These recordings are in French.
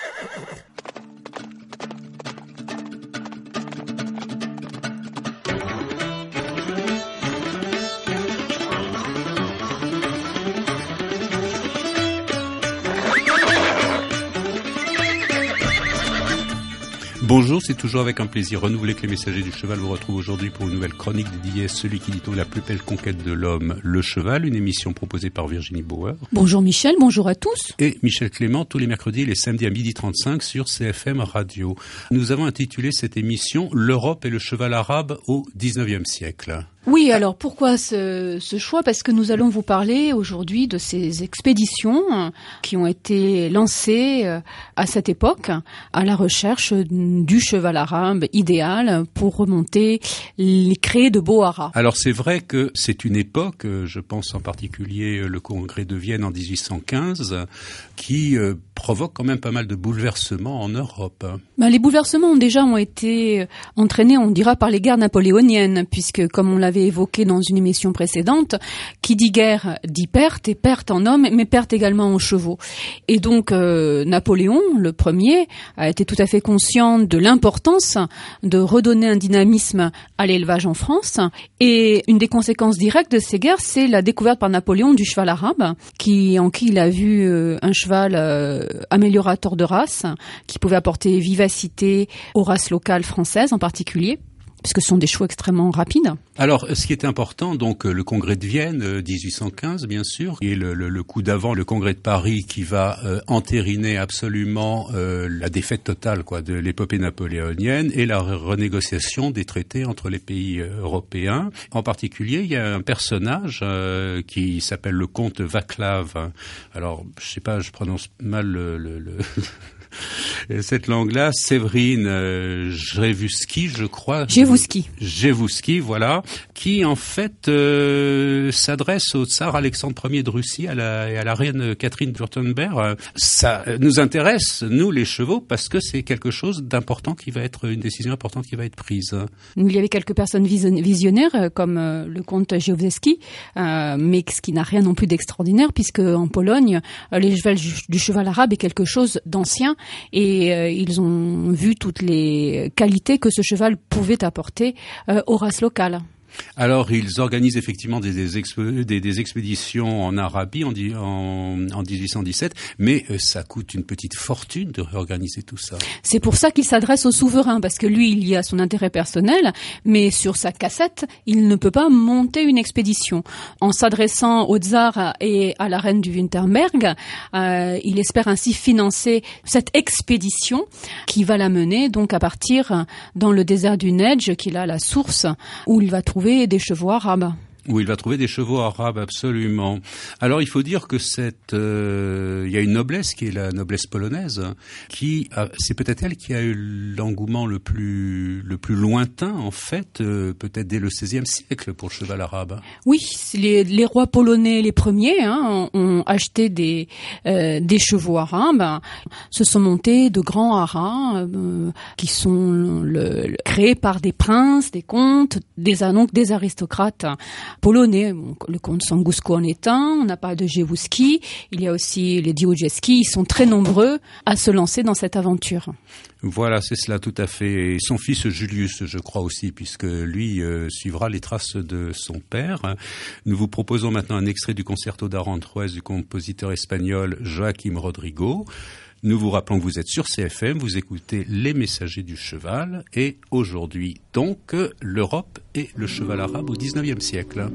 Bonjour, c'est toujours avec un plaisir renouvelé que les messagers du cheval vous retrouvent aujourd'hui pour une nouvelle chronique dédiée à celui qui dit-on la plus belle conquête de l'homme, le cheval, une émission proposée par Virginie Bauer. Bonjour Michel, bonjour à tous. Et Michel Clément, tous les mercredis et les samedis à 12h35 sur CFM Radio. Nous avons intitulé cette émission « L'Europe et le cheval arabe au XIXe siècle ». Oui, alors pourquoi ce choix ? Parce que nous allons vous parler aujourd'hui de ces expéditions qui ont été lancées à cette époque à la recherche du cheval arabe idéal pour remonter les craies de beaux haras. Alors c'est vrai que c'est une époque, je pense en particulier le congrès de Vienne en 1815, qui provoque quand même pas mal de bouleversements en Europe. Les bouleversements ont été entraînés, on dira, par les guerres napoléoniennes, puisque comme on l'avait évoqué dans une émission précédente, qui dit guerre dit perte, et perte en hommes, mais perte également en chevaux. Et donc Napoléon, le premier, a été tout à fait conscient de l'importance de redonner un dynamisme à l'élevage en France. Et une des conséquences directes de ces guerres, c'est la découverte par Napoléon du cheval arabe, en qui il a vu un cheval améliorateur de race, qui pouvait apporter vivacité aux races locales françaises en particulier, puisque ce sont des chevaux extrêmement rapides. Alors, ce qui est important, donc le congrès de Vienne, 1815, bien sûr, et le coup d'avant, le congrès de Paris, qui va entériner absolument la défaite totale de l'épopée napoléonienne et la renégociation des traités entre les pays européens. En particulier, il y a un personnage qui s'appelle le comte Vaclav. Alors, je sais pas, je prononce mal cette langue-là, Séverine Gévouski, je crois. Gévouski, voilà, qui en fait s'adresse au tsar Alexandre Ier de Russie et à la reine Catherine de Wurtemberg. Ça nous intéresse, nous les chevaux, parce que c'est quelque chose d'important qui va être, une décision importante qui va être prise. Il y avait quelques personnes visionnaires, comme le comte Gévouski, mais ce qui n'a rien non plus d'extraordinaire, puisque en Pologne, l'élevage du cheval arabe est quelque chose d'ancien. Et ils ont vu toutes les qualités que ce cheval pouvait apporter aux races locales. Alors, ils organisent effectivement des expéditions en Arabie en 1817, mais ça coûte une petite fortune de réorganiser tout ça. C'est pour ça qu'il s'adresse au souverain, parce que lui, il y a son intérêt personnel, mais sur sa cassette, il ne peut pas monter une expédition. En s'adressant au tsar et à la reine du Wurtemberg, il espère ainsi financer cette expédition qui va l'amener donc à partir dans le désert du Nedj, qui est là la source où il va trouver des chevaux arabes. Où il va trouver des chevaux arabes, absolument. Alors, il faut dire que il y a une noblesse qui est la noblesse polonaise, c'est peut-être elle qui a eu l'engouement le plus lointain, en fait, peut-être dès le XVIe siècle pour le cheval arabe. Oui, les rois polonais, les premiers, ont acheté des chevaux arabes. Se sont montés de grands haras, qui sont créés par des princes, des comtes, des aristocrates polonais. Le comte Sangusko en est un, on a parlé de Gévouski, il y a aussi les Diogeski, ils sont très nombreux à se lancer dans cette aventure. Voilà, c'est cela tout à fait. Et son fils Julius, je crois aussi, puisque lui suivra les traces de son père. Nous vous proposons maintenant un extrait du concerto d'Aranjuez du compositeur espagnol Joaquim Rodrigo. Nous vous rappelons que vous êtes sur CFM, vous écoutez Les Messagers du Cheval, et aujourd'hui donc l'Europe et le cheval arabe au XIXe siècle.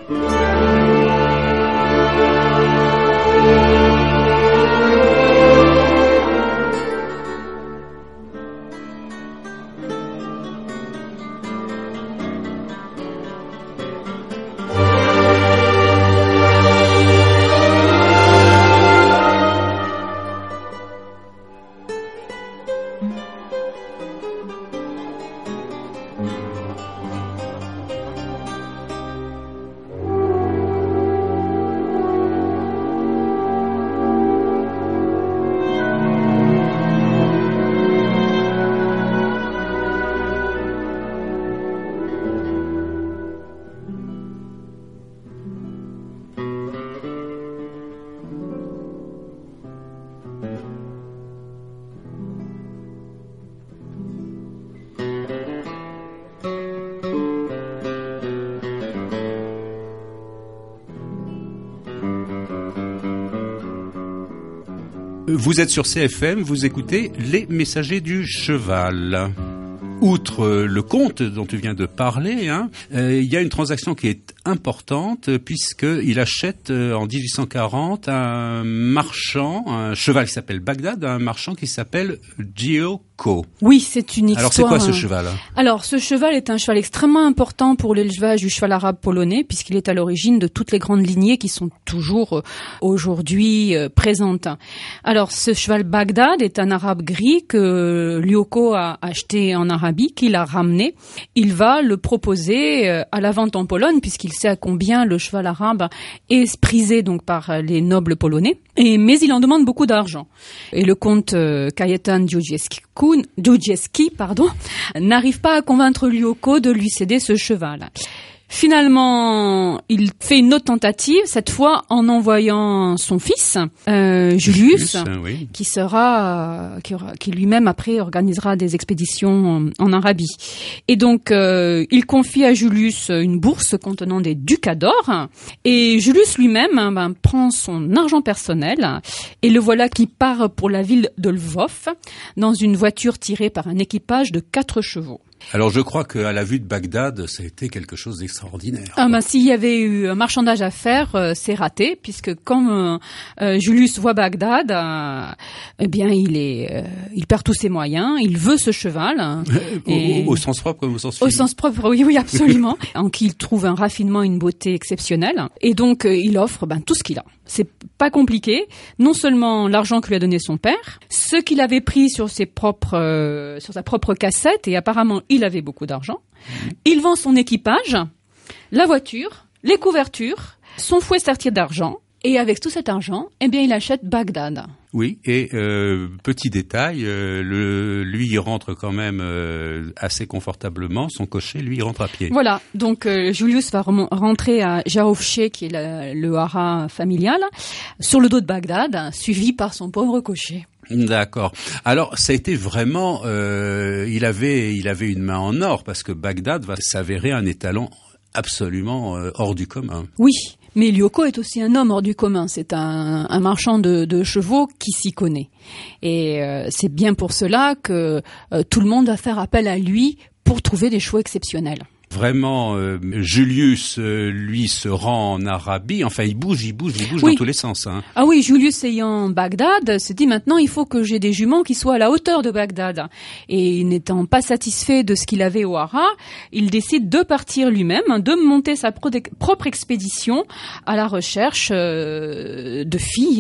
Vous êtes sur CFM, vous écoutez Les Messagers du Cheval. Outre le conte dont tu viens de parler, il y a une transaction qui est importante puisqu'il achète en 1840 un marchand, un cheval qui s'appelle Bagdad, un marchand qui s'appelle Giuoco. Oui, c'est une histoire. Alors c'est quoi ce cheval? Alors ce cheval est un cheval extrêmement important pour l'élevage du cheval arabe polonais puisqu'il est à l'origine de toutes les grandes lignées qui sont toujours aujourd'hui présentes. Alors ce cheval Bagdad est un arabe gris que Giuoco a acheté en Arabie, qu'il a ramené. Il va le proposer à la vente en Pologne puisqu'il sait à combien le cheval arabe est prisé donc par les nobles polonais. Mais il en demande beaucoup d'argent. Et le comte Kajetan Długiewski, n'arrive pas à convaincre Giuoco de lui céder ce cheval. Finalement, il fait une autre tentative, cette fois en envoyant son fils, Julius, oui. qui lui-même après organisera des expéditions en Arabie. Et donc, il confie à Julius une bourse contenant des ducats d'or, et Julius lui-même prend son argent personnel, et le voilà qui part pour la ville de Lvov, dans une voiture tirée par un équipage de 4 chevaux. Alors je crois qu'à la vue de Bagdad, ça a été quelque chose d'extraordinaire. S'il y avait eu un marchandage à faire, c'est raté, puisque comme Julius voit Bagdad, il perd tous ses moyens, il veut ce cheval. Au sens propre comme au sens figuré. Au sens propre, oui, absolument. En qui il trouve un raffinement, une beauté exceptionnelle. Et donc il offre tout ce qu'il a. C'est pas compliqué. Non seulement l'argent que lui a donné son père, ce qu'il avait pris sur sa propre cassette, et apparemment il avait beaucoup d'argent. Il vend son équipage, la voiture, les couvertures, son fouet sertir d'argent, et avec tout cet argent, il achète Bagdad. Oui, et petit détail, lui il rentre quand même assez confortablement, son cocher lui il rentre à pied. Voilà, donc Julius va rentrer à Jarowsze, qui est le haras familial, sur le dos de Bagdad, suivi par son pauvre cocher. D'accord. Alors, ça a été vraiment, il avait une main en or parce que Bagdad va s'avérer un étalon absolument hors du commun. Oui, mais Giuoco est aussi un homme hors du commun. C'est un marchand de chevaux qui s'y connaît. Et c'est bien pour cela que tout le monde va faire appel à lui pour trouver des chevaux exceptionnels. Vraiment, Julius, lui, se rend en Arabie. Enfin, il bouge oui. Dans tous les sens. Ah oui, Julius ayant Bagdad se dit maintenant il faut que j'ai des juments qui soient à la hauteur de Bagdad. Et n'étant pas satisfait de ce qu'il avait au Haras, il décide de partir lui-même, de monter sa propre expédition à la recherche de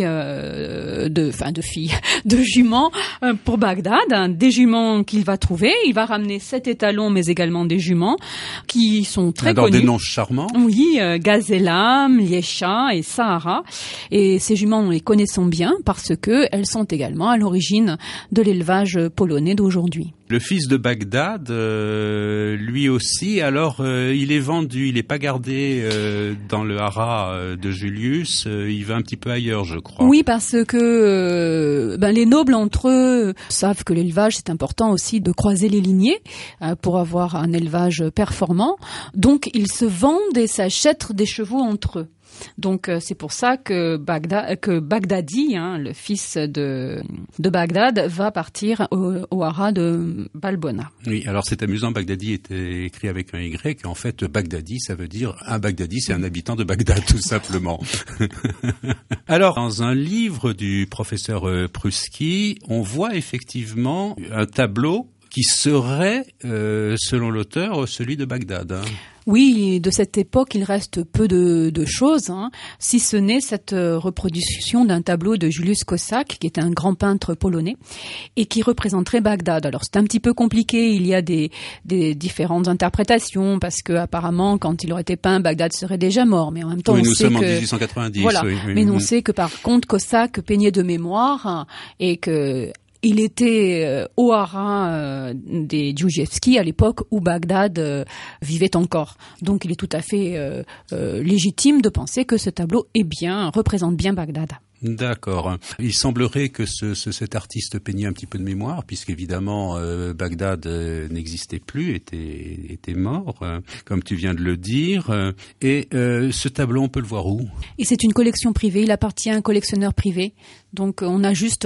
juments pour Bagdad. Des juments qu'il va trouver. Il va ramener 7 étalons, mais également des juments qui sont très connus. Des noms charmants. Oui, Gazelam, Liesha et Sahara. Et ces juments, nous les connaissons bien parce que elles sont également à l'origine de l'élevage polonais d'aujourd'hui. Le fils de Bagdad, lui aussi, alors il est vendu, il n'est pas gardé dans le haras de Julius, il va un petit peu ailleurs, je crois. Oui, parce que les nobles entre eux savent que l'élevage, c'est important aussi de croiser les lignées pour avoir un élevage performant. Donc ils se vendent et s'achètent des chevaux entre eux. Donc c'est pour ça que Bagdadi, le fils de Bagdad, va partir au haras de Balbona. Oui, alors c'est amusant, Bagdadi était écrit avec un Y, en fait Bagdadi ça veut dire un Bagdadi, c'est un habitant de Bagdad tout simplement. Alors dans un livre du professeur Pruski, on voit effectivement un tableau qui serait, selon l'auteur, celui de Bagdad. Oui, de cette époque, il reste peu de choses, si ce n'est cette reproduction d'un tableau de Juliusz Kossak, qui est un grand peintre polonais, et qui représenterait Bagdad. Alors c'est un petit peu compliqué, il y a des différentes interprétations, parce que apparemment, quand il aurait été peint, Bagdad serait déjà mort. Mais en même temps, oui, on nous sait sommes que... en 1890. Voilà. Oui. Mais on sait que par contre, Kossak peignait de mémoire, et que il était au haras des Djoujevski à l'époque où Bagdad vivait encore. Donc il est tout à fait légitime de penser que ce tableau représente bien Bagdad. D'accord. Il semblerait que cet artiste peignait un petit peu de mémoire, puisqu'évidemment Bagdad n'existait plus, était mort, comme tu viens de le dire. Et ce tableau, on peut le voir où? Et c'est une collection privée, il appartient à un collectionneur privé. Donc on a juste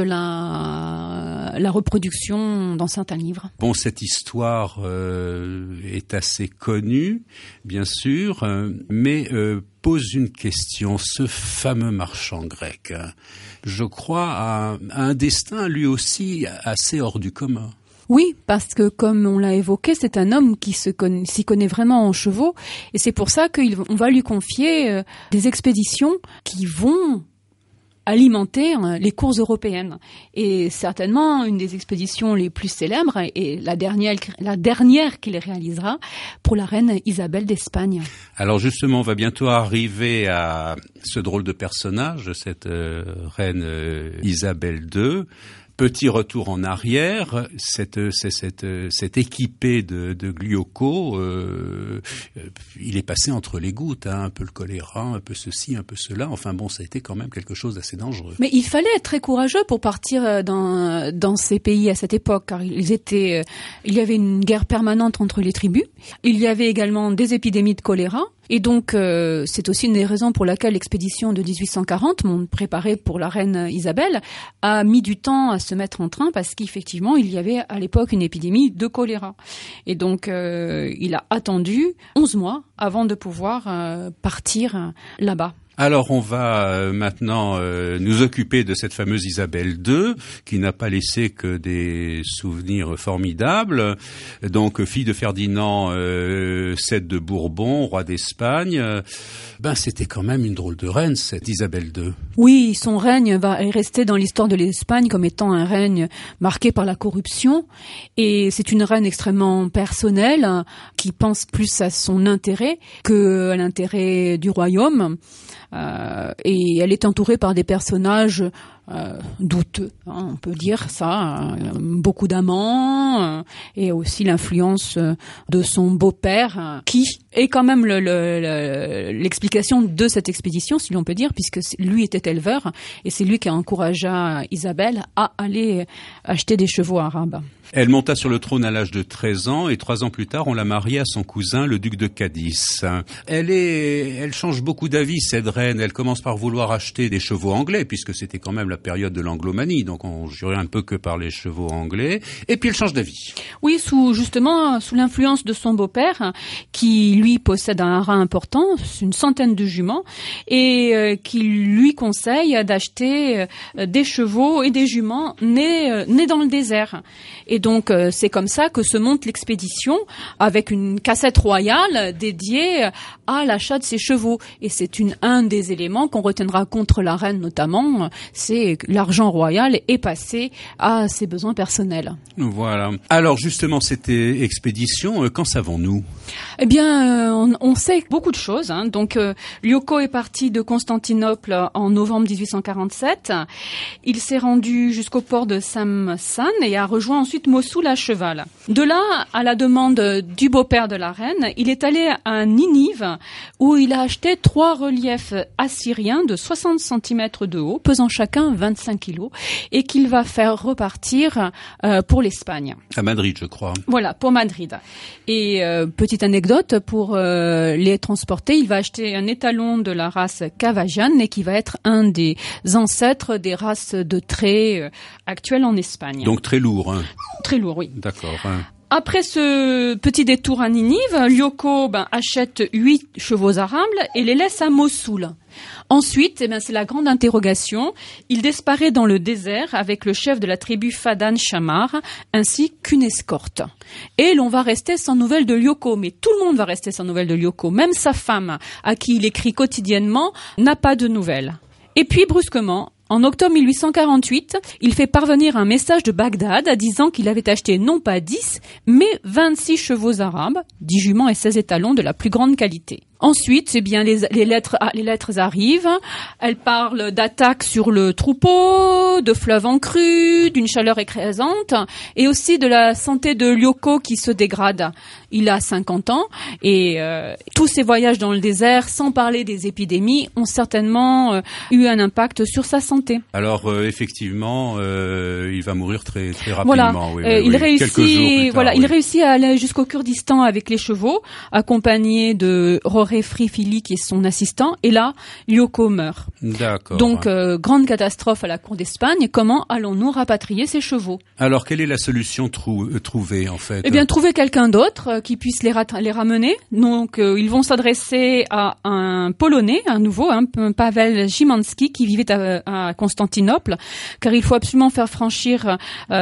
la reproduction dans certains livres. Bon, cette histoire est assez connue, bien sûr, mais pose une question. Ce fameux marchand grec, je crois, a un destin lui aussi assez hors du commun. Oui, parce que comme on l'a évoqué, c'est un homme qui s'y connaît vraiment en chevaux, et c'est pour ça qu'on va lui confier des expéditions qui vont alimenter les cours européennes. Et certainement, une des expéditions les plus célèbres est la dernière qu'il réalisera pour la reine Isabelle d'Espagne. Alors justement, on va bientôt arriver à ce drôle de personnage, cette reine Isabelle II. Petit retour en arrière, cette équipée de Gliocco, il est passé entre les gouttes, un peu le choléra, un peu ceci, un peu cela. Enfin bon, ça a été quand même quelque chose d'assez dangereux. Mais il fallait être très courageux pour partir dans ces pays à cette époque, car il y avait une guerre permanente entre les tribus. Il y avait également des épidémies de choléra. Et donc, c'est aussi une des raisons pour laquelle l'expédition de 1840, préparée pour la reine Isabelle, a mis du temps à se mettre en train parce qu'effectivement, il y avait à l'époque une épidémie de choléra. Et donc, il a attendu 11 mois avant de pouvoir partir là-bas. Alors on va maintenant nous occuper de cette fameuse Isabelle II qui n'a pas laissé que des souvenirs formidables. Donc fille de Ferdinand VII de Bourbon, roi d'Espagne. C'était quand même une drôle de reine cette Isabelle II. Oui, son règne est resté dans l'histoire de l'Espagne comme étant un règne marqué par la corruption, et c'est une reine extrêmement personnelle qui pense plus à son intérêt que à l'intérêt du royaume. Et elle est entourée par des personnages douteux, on peut dire ça, beaucoup d'amants, et aussi l'influence de son beau-père, qui est quand même l'explication de cette expédition, si l'on peut dire, puisque lui était éleveur, et c'est lui qui a encouragé Isabelle à aller acheter des chevaux arabes. Elle monta sur le trône à l'âge de 13 ans et 3 ans plus tard, on l'a mariée à son cousin, le duc de Cadiz. Elle change beaucoup d'avis, cette reine. Elle commence par vouloir acheter des chevaux anglais, puisque c'était quand même la période de l'anglomanie, donc on jurait un peu que par les chevaux anglais. Et puis elle change d'avis. Oui, sous l'influence de son beau-père, qui lui possède un haras important, une centaine de juments, et qui lui conseille d'acheter des chevaux et des juments nés dans le désert. Et donc, c'est comme ça que se monte l'expédition, avec une cassette royale dédiée à l'achat de ces chevaux. Et c'est un des éléments qu'on retiendra contre la reine notamment, c'est que l'argent royal est passé à ses besoins personnels. Voilà. Alors justement, cette expédition, qu'en savons-nous ? Eh bien, on sait beaucoup de choses. Donc, Gliocco est parti de Constantinople en novembre 1847. Il s'est rendu jusqu'au port de Samsun et a rejoint ensuite Mossoul à cheval. De là, à la demande du beau-père de la reine, il est allé à Ninive où il a acheté 3 reliefs assyriens de 60 cm de haut, pesant chacun 25 kilos, et qu'il va faire repartir pour l'Espagne. À Madrid, je crois. Voilà, pour Madrid. Et petite anecdote, pour les transporter, il va acheter un étalon de la race Cavagian, et qui va être un des ancêtres des races de trait actuelles en Espagne. Donc très lourd. Hein. Très lourd, oui. D'accord. Hein. Après ce petit détour à Ninive, Lyoko achète 8 chevaux arables et les laisse à Mossoul. Ensuite, c'est la grande interrogation. Il disparaît dans le désert avec le chef de la tribu Fadan Shamar, ainsi qu'une escorte. Et l'on va rester sans nouvelles de Lyoko, mais tout le monde va rester sans nouvelles de Lyoko. Même sa femme, à qui il écrit quotidiennement, n'a pas de nouvelles. Et puis, brusquement, en octobre 1848, il fait parvenir un message de Bagdad disant qu'il avait acheté non pas 10, mais 26 chevaux arabes, 10 juments et 16 étalons de la plus grande qualité. Ensuite, les lettres arrivent. Elles parlent d'attaques sur le troupeau, de fleuves en crue, d'une chaleur écrasante, et aussi de la santé de Lyoko qui se dégrade. Il a 50 ans, et tous ces voyages dans le désert, sans parler des épidémies, ont certainement eu un impact sur sa santé. Alors effectivement, il va mourir très très rapidement. Voilà, il réussit. Quelques jours plus tard, voilà, il réussit à aller jusqu'au Kurdistan avec les chevaux, accompagné de Roré Frifili qui est son assistant, et là, Lyoko meurt. D'accord. Donc, grande catastrophe à la cour d'Espagne. Comment allons-nous rapatrier ces chevaux? Alors, quelle est la solution trouvée, en fait? Eh bien, trouver quelqu'un d'autre qui puisse les ramener. Donc, ils vont s'adresser à un Polonais, un nouveau, Paweł Szymanski, qui vivait à Constantinople, car il faut absolument faire franchir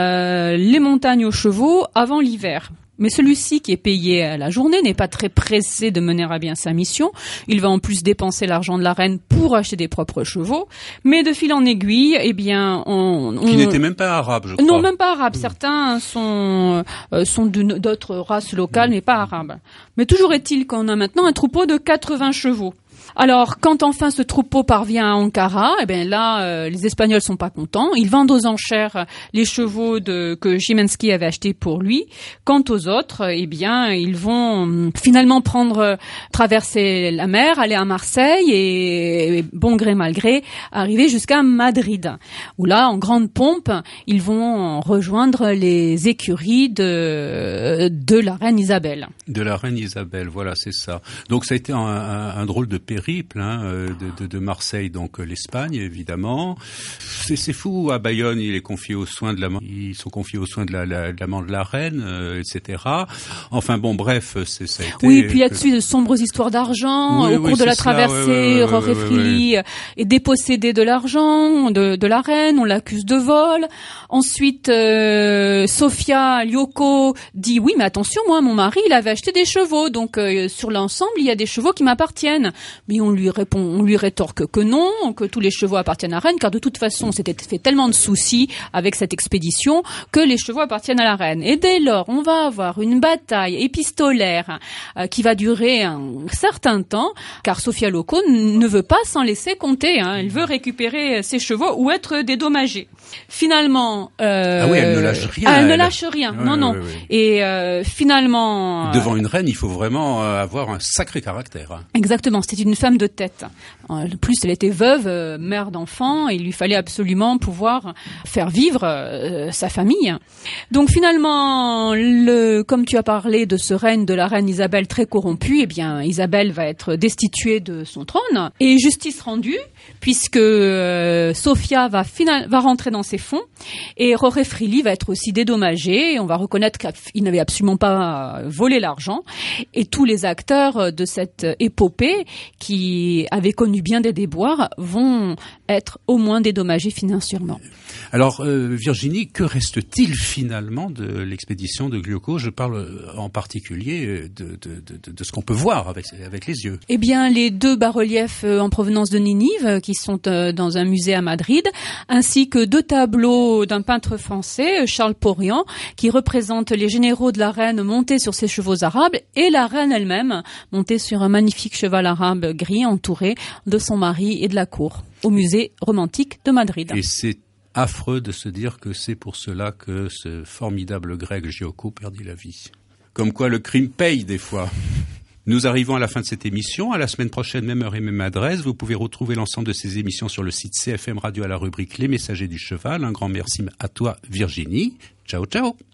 les montagnes aux chevaux avant l'hiver. Mais celui-ci, qui est payé à la journée, n'est pas très pressé de mener à bien sa mission. Il va en plus dépenser l'argent de la reine pour acheter des propres chevaux. Mais de fil en aiguille, eh bien, Qui n'étaient même pas arabes, je crois. Non, même pas arabes. Certains sont d'autres races locales, mais pas arabes. Mais toujours est-il qu'on a maintenant un troupeau de 80 chevaux. Alors, quand enfin ce troupeau parvient à Ankara, eh bien là, les Espagnols sont pas contents. Ils vendent aux enchères les chevaux que Szymanski avait achetés pour lui. Quant aux autres, eh bien, ils vont finalement traverser la mer, aller à Marseille et bon gré mal gré, arriver jusqu'à Madrid. Où là, en grande pompe, ils vont rejoindre les écuries de la reine Isabelle. De la reine Isabelle, voilà, c'est ça. Donc ça a été un drôle de périple de Marseille, donc l'Espagne évidemment. C'est fou. À Bayonne, ils sont confiés aux soins de l'amant de la reine, etc. Enfin bon, bref, ça a été. Oui, puis là-dessus de sombres histoires d'argent au cours de la traversée. Roré Frili est dépossédé de l'argent de la reine. On l'accuse de vol. Ensuite, Sofia Lyoko dit oui, mais attention, moi, mon mari, il avait acheté des chevaux, donc sur l'ensemble, il y a des chevaux qui m'appartiennent. Mais on lui rétorque que non, que tous les chevaux appartiennent à la reine, car de toute façon, on s'était fait tellement de soucis avec cette expédition que les chevaux appartiennent à la reine. Et dès lors, on va avoir une bataille épistolaire qui va durer un certain temps, car Sofia Lyoko ne veut pas s'en laisser compter. Elle veut récupérer ses chevaux ou être dédommagée. Finalement, elle ne lâche rien. Elle ne lâche rien. Non. Oui. Et finalement, devant une reine, il faut vraiment avoir un sacré caractère. Exactement. C'était une femme de tête. De plus, elle était veuve, mère d'enfants, et il lui fallait absolument pouvoir faire vivre sa famille. Donc finalement, comme tu as parlé de ce règne de la reine Isabelle très corrompue, eh bien Isabelle va être destituée de son trône et justice rendue, puisque Sofia va rentrer dans ses fonds et Roré Frili va être aussi dédommagé. Et on va reconnaître qu'il n'avait absolument pas volé l'argent, et tous les acteurs de cette épopée qui avaient connu bien des déboires vont être au moins dédommagés financièrement. Alors Virginie, que reste-t-il finalement de l'expédition de Lyoko? Je parle en particulier de ce qu'on peut voir avec les yeux. Eh bien, les 2 bas-reliefs en provenance de Ninive qui sont dans un musée à Madrid, ainsi que 2 tableaux d'un peintre français, Charles Porian, qui représentent les généraux de la reine montés sur ses chevaux arabes et la reine elle-même montée sur un magnifique cheval arabe gris entouré de son mari et de la cour, au musée romantique de Madrid. Et c'est affreux de se dire que c'est pour cela que ce formidable grec Lyoko perdit la vie. Comme quoi le crime paye des fois. Nous arrivons à la fin de cette émission. À la semaine prochaine, même heure et même adresse. Vous pouvez retrouver l'ensemble de ces émissions sur le site CFM Radio à la rubrique Les Messagers du Cheval. Un grand merci à toi, Virginie. Ciao, ciao.